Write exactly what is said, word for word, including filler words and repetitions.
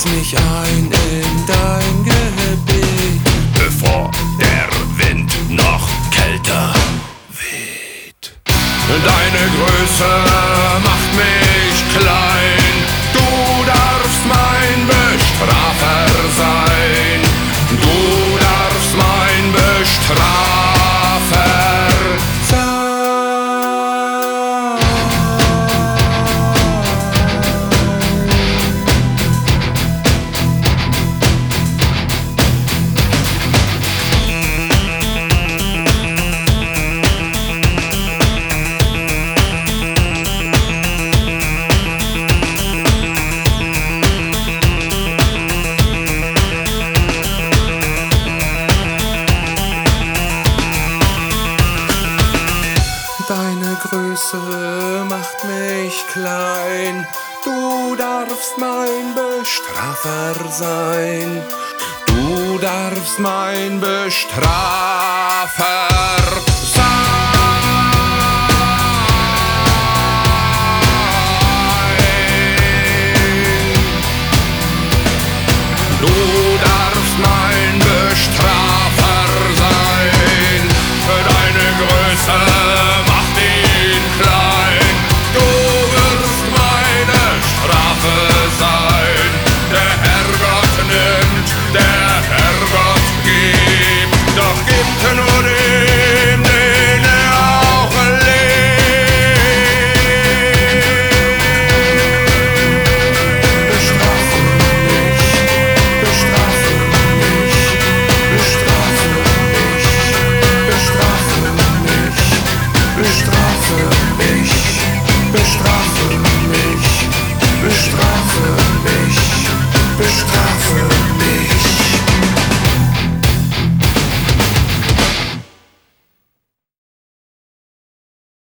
mich ein in dein Gebiet, bevor der Wind noch kälter weht. Deine Größe macht mich klein, du darfst mein Bestrafer sein, du darfst mein Bestrafer sein. Deine Größe macht mich klein, du darfst mein Bestrafer sein, du darfst mein Bestrafer sein. Du